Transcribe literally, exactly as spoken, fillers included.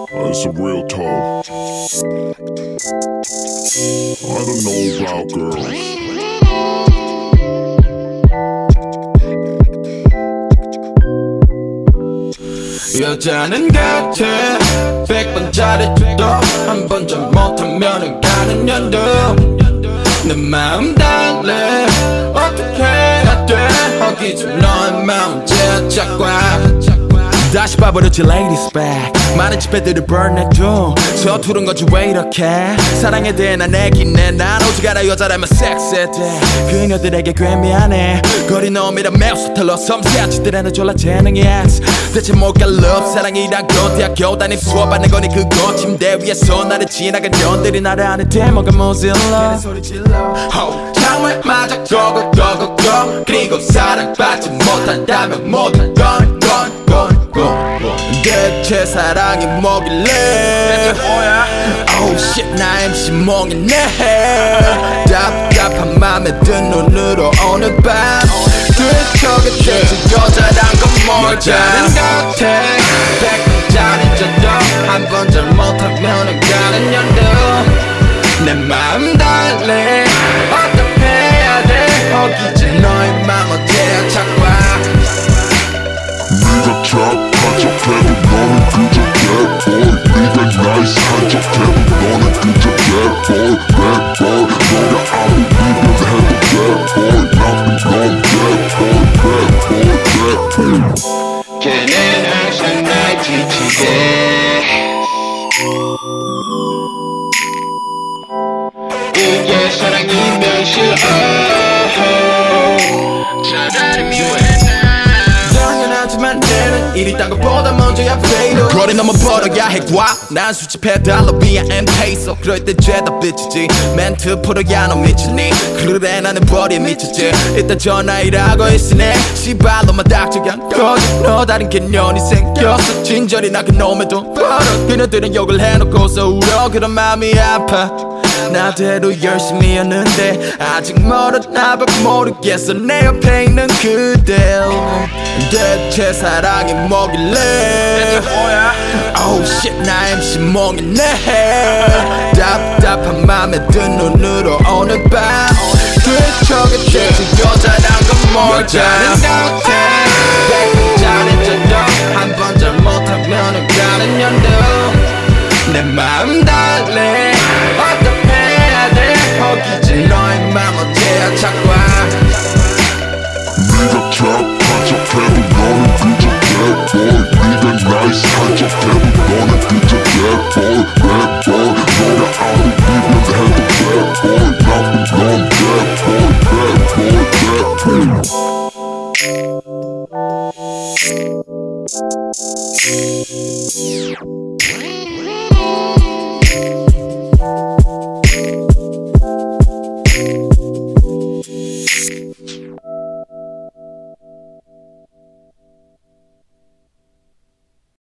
It's a real talk. I don't know about girls. 여자는 같아 백 번 잘해줘도 한 번 잘 못하면은 가는 년도 내 마음 달래 어떻게 해야 돼 허기 좀 너의 마음 제작과 다시 봐버렸지 ladies back 많은 집애들이 burn it down 서투른 거지 왜 이렇게 사랑에 대해 난 애기네 난 오직 알아 여자라면 섹스에 대해 그녀들에게 꽤 미안해 거리놈이란 매우 서툴러 섬세한 짓들에는 졸라 재능이 X 대체 뭘까 love 사랑이란 건 대학교 담임 수업하는 거니 그거 침대 위에서 나를 지나간 년들이 나를 아는데 뭐가 모질러 정말 맞아 고고 고고 고 그리고 사랑받지 못한다면 못한 건 건 건 대체 사랑이 뭐길래 대체 뭐야 Oh shit 나 엠씨 몽이네 답답한 맘에 든 눈으로 오늘 밤 들켜게 대체 여자란 건 뭐지 여자는 같아 백 잘해줘도 한 번 잘못하면은 가는 년도 내 마음 달래 어떻게 해야 돼 허기진 너의 맘 어때야 찾과 네가 착한 척해도 너는 그저 bad boy 네가 nice 한 척해도 너는 그저 bad boy bad boy 너가 아무리면 해도 bad boy 나쁜 넌 bad boy bad boy bad boy 걔는 항상 날 지치게 이게 사랑이면 싫어 차라리 미워했나 당연하지만 내는 일이 딴 것보다 먼저야 페이도 거리 넘어 벌어야 해과난 수집해 달러 비야 엠페이소 그럴 때 죄다 삐치지 멘트 풀어야 너 미치니 그래 나는 버리에 미쳤지 이따 전화이라고 있으네 씨발로만 닥쳐간 거지 너 다른 개념이 생겼어 진절이 나 그놈에도 버릇 그녀들은 욕을 해놓고서 울어 그런 마음이 아파 나대로 열심히였는데 아직 멀었나 봐 모르겠어 내 옆에 있는 그대 대체 사랑이 뭐길래 대체 뭐야 Oh shit 나 엠씨 몽이네 답답한 맘에 든 눈으로 오늘 밤 들켜게 대체 여자란 건 뭐지 여자는 같아 백번 잘해줘도 한 번 잘못하면은 가는 년도 내 마음 달래 어떻게 해야 돼 허기진 너의 맘 어때야 찾과 네가 착한 척해도 너는 그저 bad boy 네가 nice 한 척해도 너는 그저 bad boy bad boy 너가 아무리면 해도 bad boy 나쁜 넌 bad boy bad boy bad boy